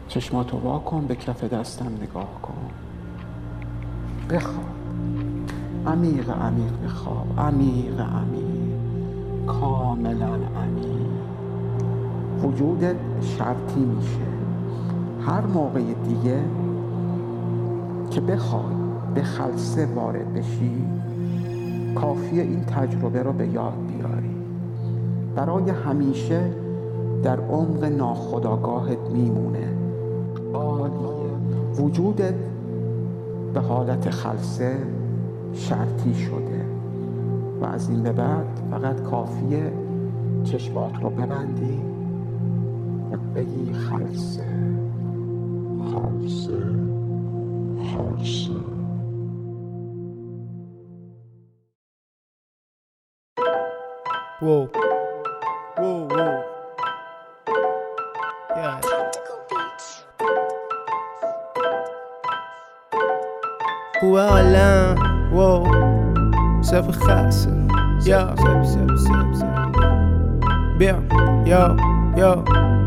چشماتو وا کن، به کف دستم نگاه کن. بخواب، عمیق عمیق بخواب، عمیق عمیق، کاملا عمیق. وجودت شرطی میشه هر موقع دیگه که بخوای به خلسه وارد بشی، کافیه این تجربه رو به یاد بیاری. برای همیشه در عمق ناخودآگاهت میمونه. عالیه. وجودت به حالت خلسه شرطی شده و از این به بعد فقط کافیه چشمات رو ببندی و بگی خلسه، خلسه، خلسه. Whoa, whoa, whoa. Yeah. خوبه حالم واو صف خاصه یا بیا یا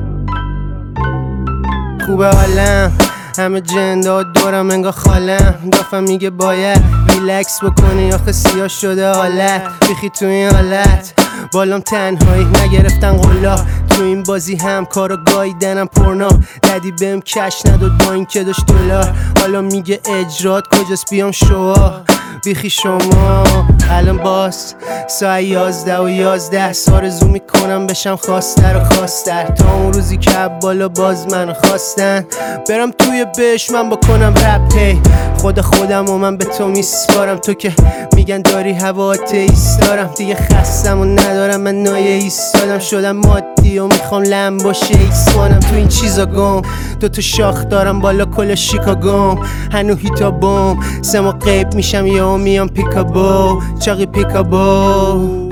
خوبه حالم همه جندا دورم انگار خالم دافم میگه باید ریلکس بکنی آخه سیاه شده حالت بیخی تو این حالت بالام تنهایی نگرفتن قلا تو این بازی هم کارو گاییدنم پرنا ددی بهم کش نداد با این که داشت دلار حالا میگه اجرات کجاست بیام شوا بیخی شما الان باز ساعت 11:11 آرزو میکنم بشم خواستر و خواستر تا اون روزی که بالا باز منو خواستن برم توی بهش من بکنم رپ هی خودم و من به تو میسپارم تو که میگن داری هوا ایستارم دیگه خستم و ندارم من نایه ایستادم شدم مادی و میخوام لم باشه ایسوانم تو این چیزا گم دوتا شاخ دارم بالا کل شیکاگوم هنو هیتا بوم سما قیب میشم یا میام پیکابو چاقی پیکابو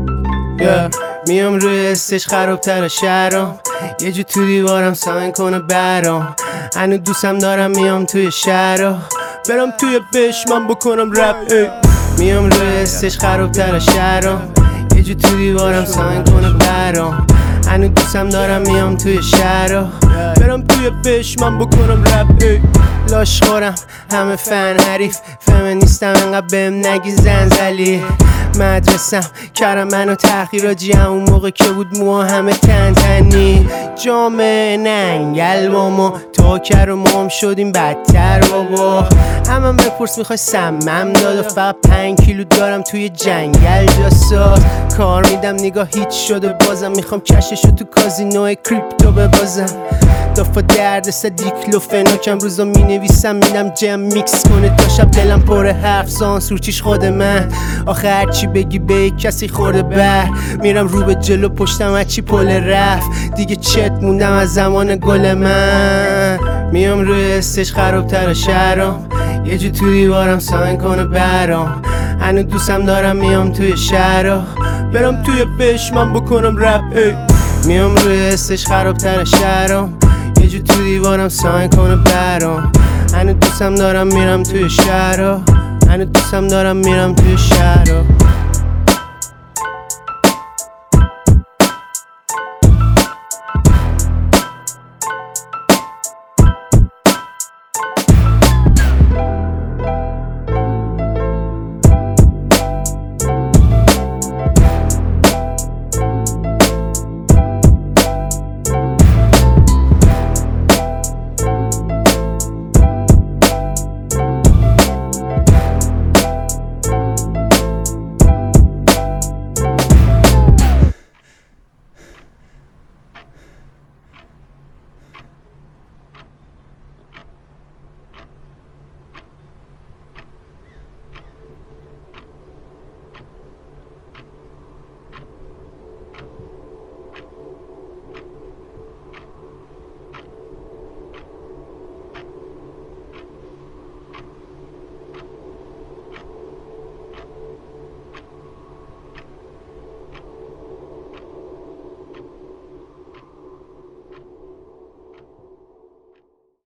میام روی استش خرابتر شهرام یه جو تو دیوارم ساین کنه برام هنو دوستم دارم میام توی شهرام برم توی بش من بکنم رپ میام روی استش خرابتر شهرام یه جو تو دیوارم ساین کنه برام هنو دوستم دارم میام توی شهرام برم توی بش من بکنم رپ لاش خورم همه فن حریف فمینیستم انقدر بهم نگی زنزلی مدرسم کردم منو تحقیراجی همون موقع که بود موها همه تنی جامعه ننگل با ما تا کر و مام شدیم بدتر بابا همه بپرس میخوای سمم داد و فقط 5 کیلو دارم توی جنگل جاساز کار میدم نگاه هیچ شده بازم میخوام کششو تو کازینو کریپتو ببازم دافا درد دیکلوفناکم روزا مینویسم میدم جم میکس کنه تا شب دلم پر حرف سانسورچیش خود من آخه هرچی بگی به یک کسی خورده بر میرم رو به جلو پشتم هرچی پل رفت دیگه چت موندم از زمان گل من میام روی استش خرابتر شهرام یه جو تو دیوارم ساین کنه برام هنو دوستم دارم میام توی شهرام برم توی بش من بکنم رپ میام روی استش خرابتر شهرام یه جو تو دیوارم ساین کنه برام هنو دوستم دارم میرم توی شهرام هنو دوستم دارم میرم توی شهرام